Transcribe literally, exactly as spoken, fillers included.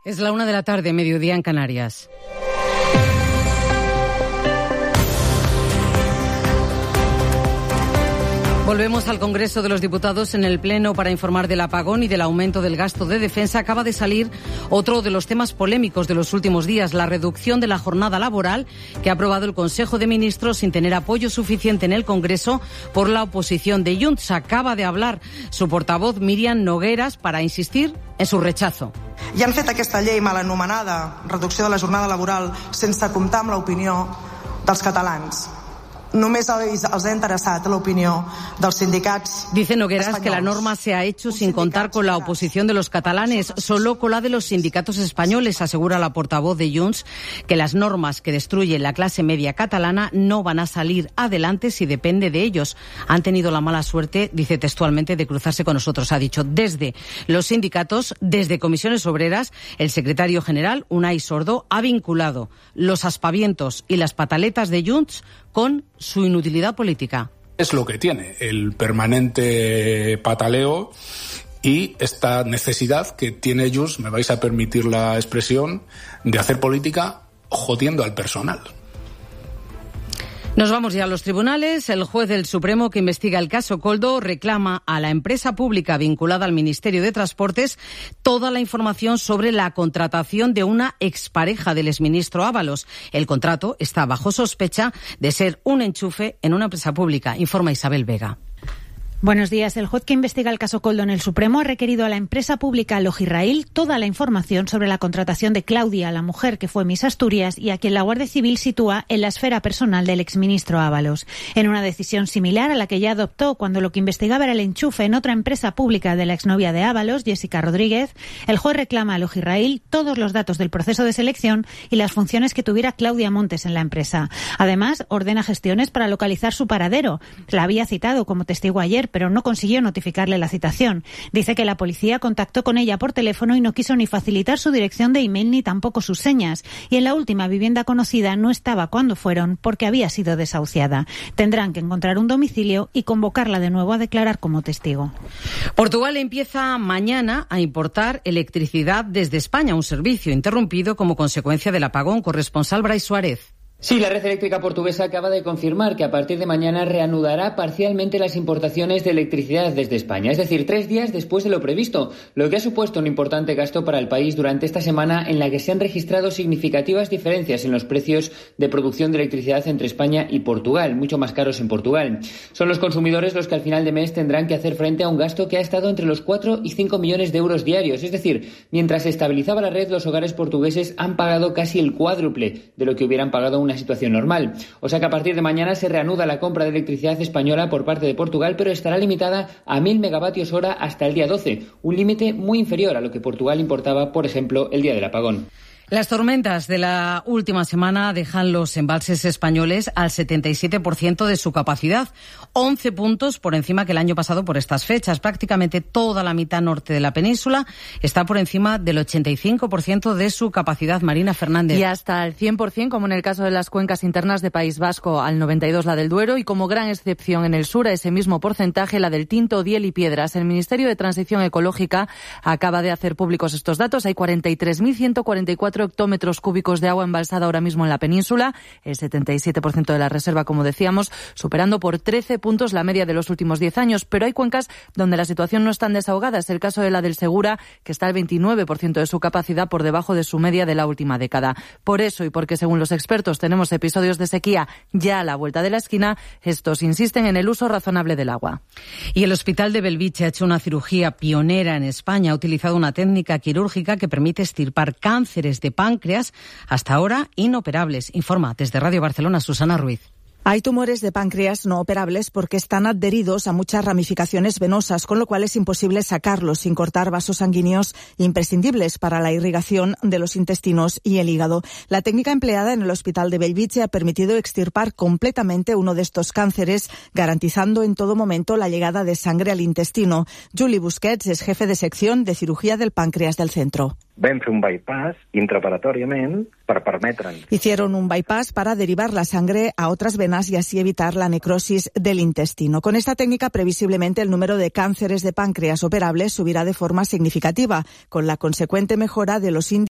Es la una de la tarde, mediodía en Canarias. Volvemos al Congreso de los Diputados. En el Pleno para informar del apagón y del aumento del gasto de defensa acaba de salir otro de los temas polémicos de los últimos días, la reducción de la jornada laboral que ha aprobado el Consejo de Ministros sin tener apoyo suficiente en el Congreso por la oposición de Junts. Acaba de hablar su portavoz Míriam Nogueras para insistir en su rechazo. I han fet aquesta llei mal anomenada reducció de la jornada laboral sense comptar amb l'opinió dels catalans. Només els ha interessat l'opinió dels sindicats. Dice Nogueras que la norma se ha hecho sin contar con la oposición de los catalanes, solo con la de los sindicatos españoles. Asegura la portavoz de Junts que las normas que destruyen la clase media catalana no van a salir adelante si depende de ellos. Han tenido la mala suerte, dice textualmente, de cruzarse con nosotros. Ha dicho desde los sindicatos, desde Comisiones Obreras, el secretario general, Unai Sordo, ha vinculado los aspavientos y las pataletas de Junts con su inutilidad política. Es lo que tiene, el permanente pataleo y esta necesidad que tiene Junts, me vais a permitir la expresión, de hacer política jodiendo al personal. Nos vamos ya a los tribunales. El juez del Supremo que investiga el caso Koldo reclama a la empresa pública vinculada al Ministerio de Transportes toda la información sobre la contratación de una expareja del exministro Ábalos. El contrato está bajo sospecha de ser un enchufe en una empresa pública, informa Isabel Vega. Buenos días. El juez que investiga el caso Koldo en el Supremo ha requerido a la empresa pública Logirrail toda la información sobre la contratación de Claudia, la mujer que fue Miss Asturias y a quien la Guardia Civil sitúa en la esfera personal del exministro Ábalos. En una decisión similar a la que ya adoptó cuando lo que investigaba era el enchufe en otra empresa pública de la exnovia de Ábalos, Jessica Rodríguez, el juez reclama a Logirrail todos los datos del proceso de selección y las funciones que tuviera Claudia Montes en la empresa. Además, ordena gestiones para localizar su paradero. La había citado como testigo ayer, pero no consiguió notificarle la citación. Dice que la policía contactó con ella por teléfono y no quiso ni facilitar su dirección de email ni tampoco sus señas. Y en la última vivienda conocida no estaba cuando fueron porque había sido desahuciada. Tendrán que encontrar un domicilio y convocarla de nuevo a declarar como testigo. Portugal empieza mañana a importar electricidad desde España, un servicio interrumpido como consecuencia del apagón. Corresponsal Brais Suárez. Sí, la red eléctrica portuguesa acaba de confirmar que a partir de mañana reanudará parcialmente las importaciones de electricidad desde España, es decir, tres días después de lo previsto, lo que ha supuesto un importante gasto para el país durante esta semana en la que se han registrado significativas diferencias en los precios de producción de electricidad entre España y Portugal, mucho más caros en Portugal. Son los consumidores los que al final de mes tendrán que hacer frente a un gasto que ha estado entre los cuatro y cinco millones de euros diarios, es decir, mientras se estabilizaba la red, los hogares portugueses han pagado casi el cuádruple de lo que hubieran pagado una situación normal. O sea que a partir de mañana se reanuda la compra de electricidad española por parte de Portugal, pero estará limitada a mil megavatios hora hasta el día doce, un límite muy inferior a lo que Portugal importaba, por ejemplo, el día del apagón. Las tormentas de la última semana dejan los embalses españoles al setenta y siete por ciento de su capacidad, once puntos por encima que el año pasado por estas fechas. Prácticamente toda la mitad norte de la península está por encima del ochenta y cinco por ciento de su capacidad. Marina Fernández. Y hasta el cien por ciento, como en el caso de las cuencas internas de País Vasco, al noventa y dos por ciento la del Duero y como gran excepción en el sur a ese mismo porcentaje la del Tinto, Diel y Piedras. El Ministerio de Transición Ecológica acaba de hacer públicos estos datos. Hay cuarenta y tres mil ciento cuarenta y cuatro hectómetros cúbicos de agua embalsada ahora mismo en la península, el setenta y siete por ciento de la reserva, como decíamos, superando por trece puntos la media de los últimos diez años. Pero hay cuencas donde la situación no es tan desahogada. Es el caso de la del Segura, que está al veintinueve por ciento de su capacidad, por debajo de su media de la última década. Por eso, y porque según los expertos tenemos episodios de sequía ya a la vuelta de la esquina, estos insisten en el uso razonable del agua. Y el Hospital de Belvitge ha hecho una cirugía pionera en España. Ha utilizado una técnica quirúrgica que permite extirpar cánceres de páncreas hasta ahora inoperables. Informa desde Radio Barcelona Susana Ruiz. Hay tumores de páncreas no operables porque están adheridos a muchas ramificaciones venosas, con lo cual es imposible sacarlos sin cortar vasos sanguíneos imprescindibles para la irrigación de los intestinos y el hígado. La técnica empleada en el Hospital de Belvitge ha permitido extirpar completamente uno de estos cánceres, garantizando en todo momento la llegada de sangre al intestino. Juli Busquets es jefe de sección de cirugía del páncreas del centro. Vam fer un bypass intraoperatoriament per permetre'n. Hicieron un bypass para derivar la sangre a otras venas y así evitar la necrosis del intestino. Con esta técnica, previsiblemente, el número de cánceres de páncreas operables subirá de forma significativa, con la consecuente mejora de los índices